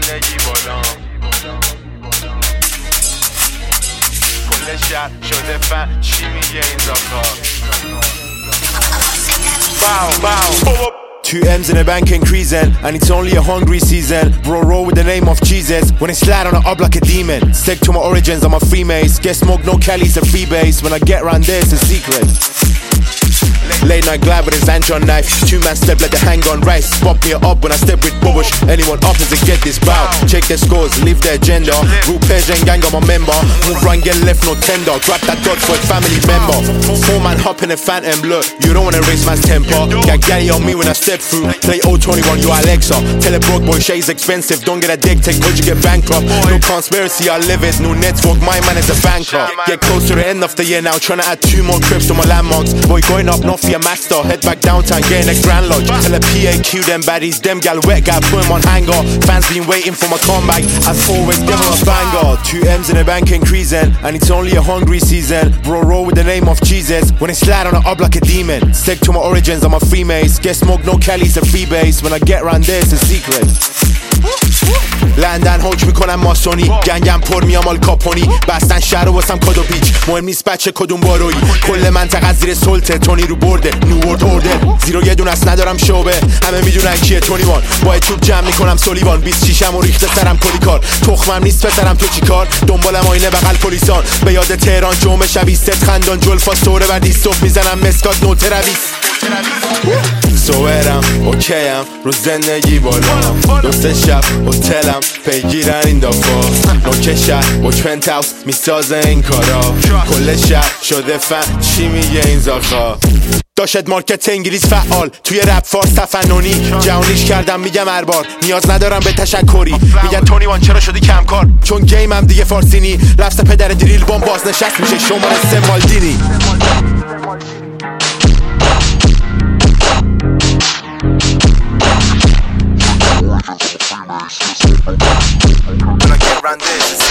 زندگی بالا کل شهر شده فن چی میگه این زاکار باو 2 M's in the bank increasing, and it's only a hungry season. Bro, roll with the name of Jesus. When I slide on the up like a demon. Stick to my origins, I'm a freemace. Get smoke, no Kelly's a free base. When I get round there, it's a secret. Late night glide with his Antron knife. 2-man step like the hang-on rice. Pop me up when I step with Bobush. Anyone offers to get this bow. Check their scores, leave their agenda. Rule Persian gang, I'm a member. Move run, get left, no tender. Grab that dot for a family member. 4-man hop in a phantom, look. You don't wanna raise man's temper. Got Gary on me when I step through. Play 021, you Alexa. Tell a broke boy, shay's expensive. Don't get a dick, take what you get bankrupt. No conspiracy, I live it. No network, my man is a banker. Get close to the end of the year now. Trying to add 2 more trips to my landmarks. Boy, going up, not for your master. Head back downtown, getting a grand lodge. Tell a PAQ them baddies, them gal wet gal, put him on hanger. Fans been waiting for my comeback. As always, give him a banger. 2 M's in the bank increasing, and it's only a hungry season. Bro, roll with the name of Jesus. When I slide on the up like a demon. Stick to my origins, I'm a freemace. Get smoke, no Kelly's a free base. When I get round there, it's a secret. لندن حکم میکنم ماسونی گنگم پر میام آل کاپونی بستن شهر و واسم کادو پیچ مهم نیست بچه کدوم بارویی کل منطقه از زیر سلطه تونی رو برده نیورد اوردر زیرو یه دونه است ندارم شعبه همه میدونن کیه تونیوان با چوب جمع میکنم سولیوان 26م و ریخته سرم کلی کار تخمم نیست پسرم تو چی کار دنبالم آینه بغل پلیسان به یاد تهران جمعه شبی ست خندان جلفاس توره و دیستوف میزنم مسکات نوته رویس سوئرم اوکیم رو زندگی بالا دوست شب هتلم پیگیرن این دفعه نوک شهر با پنت هاوس میسازه این کارا کل شهر شده فن چی میگه این زاخا داشت مارکت انگلیس فعال توی رپ فارس تفننی جهانیش کردم میگم هر بار نیاز ندارم به تشکری میگن تونی وان چرا شدی کم کار چون گیمم دیگه فارسی نی لفظ پدر دریل بام بازنشست میشه شماره 3 مالدینی When I get round this